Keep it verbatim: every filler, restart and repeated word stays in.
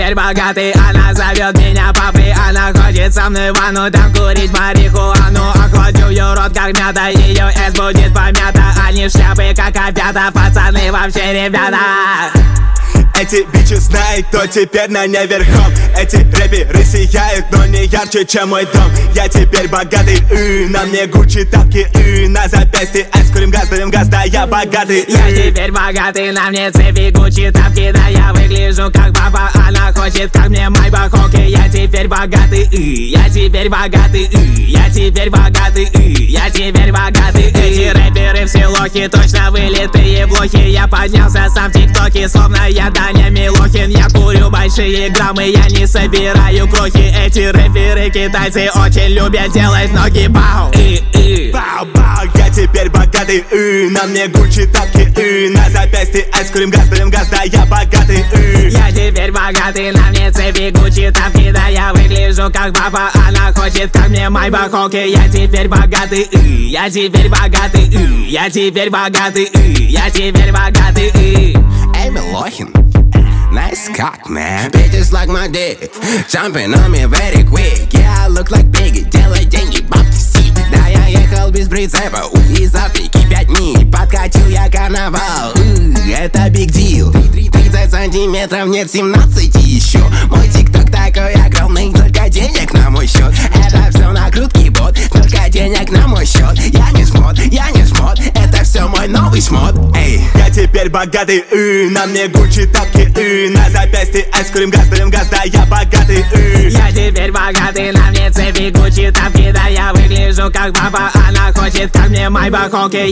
теперь богатый. Она зовет меня папой, она ходит со мной в ванну, там курить марихуану. Охладю ее рот, как мята, ее эс будет помята. Они шляпы, как опята, пацаны вообще ребята. Эти бичи знают, кто теперь на ней верхом. Эти рэперы сияют, но не ярче, чем мой дом. Я теперь богатый, и на мне Гуччи тапки, и на запястье айскрим газ, даем газ, да я богатый. Я теперь богатый, на мне цепи, Гуччи тапки, да я выгляжу как папа. Она хочет, как мне майбах, окей. Я теперь богатый, и я теперь богатый, и я теперь богатый, и я теперь богатый. Эти рэперы все лохи, точно вылитые блохи. Я поднялся сам в тиктоке, словно я Даня Милохин. Я курю большие граммы, я не собираю крохи. Эти рэперы китайцы очень любят делать ноги бау. И, и. Бау, бау, я теперь богатый, и на мне Гуччи тапки, и на запястье айскрим газ, даем газ, да я богатый, и я теперь богатый, на мне цепи, Гуччи тапки, да я выгляжу как папа. Она хочет, как мне майбах, окей. Я теперь богатый, и я теперь богатый, и я теперь богатый, и я теперь богатый, и Эй, Милохин, nice cock, man. Bitches like my dick, jumping on me very quick. Yeah, I look like Biggie, делай деньги, бабки си. Да, я ехал без прицепа, у, из Африки пять миль. Подкатил я карнавал, у, это big deal. тридцать сантиметров, нет семнадцати еще. Мой тикток такой огромный, только денег на мой счет. Это все накрутки бот, только денег на мой счет. Я не шмот, я не шмот, это все мой новый шмот. Эй, я теперь богатый, и на мне Гуччи тапки, и на запястье айскрим газ, даем газ, да я богатый, и я теперь богатый, на мне цепи, Гуччи тапки, да я выгляжу как папа. Она хочет, как мне майбах, окей.